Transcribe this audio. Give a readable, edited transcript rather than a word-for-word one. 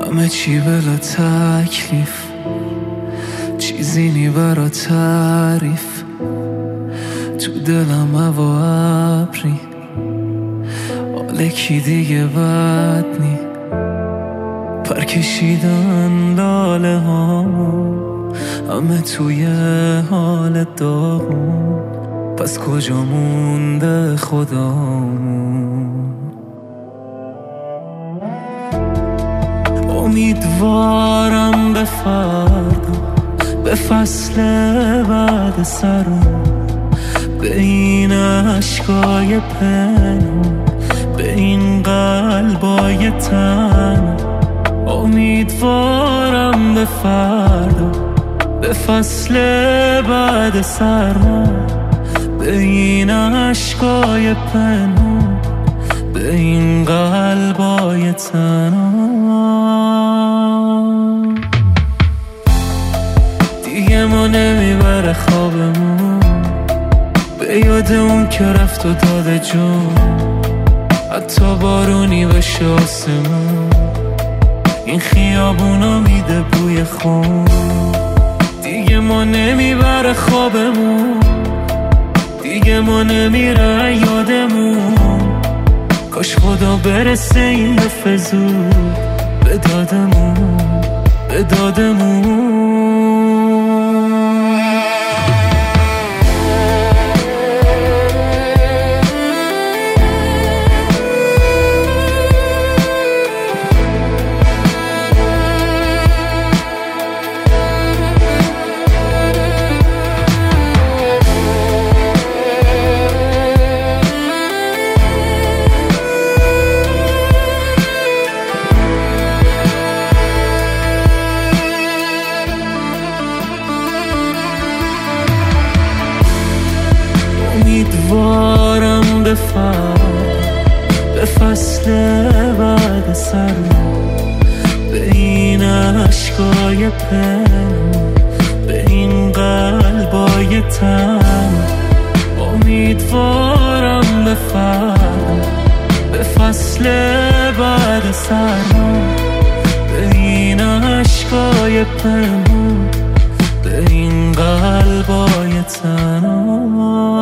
همه چی بلا تکلیف، چیزی نی برا تعریف. تو دلم هوا ابری، حال کی دیگه بد نی. پر کشیدن لاله هامون، همه توی حال داغون. پس کجا مونده خدامون؟ امیدوارم به فردا، به فصل بعد سرم، به این عشقای پنهون، به این قلبای تنها. امیدوارم به فردا، به فصل بعد سرما، به این عشقای پنهون، به این قلبای تنها. دیگه ما نمیبره خوابمون، به یاد اون که رفت و داده جون. حتی بارونی بشه آسمون، این خیابونا میده بوی خون. دیگه ما نمیبره خوابمون، دیگه ما نمیره یادمون. کاش خدا برسه این دفعه زود به دادمون، به دادمون. امیدوارم به به فصل بعد سرما، به این عشقای پنهون، به این قلبای تنها. امیدوارم به به فصل بعد سرما، به این عشقای پنهون، به این قلبای تنها.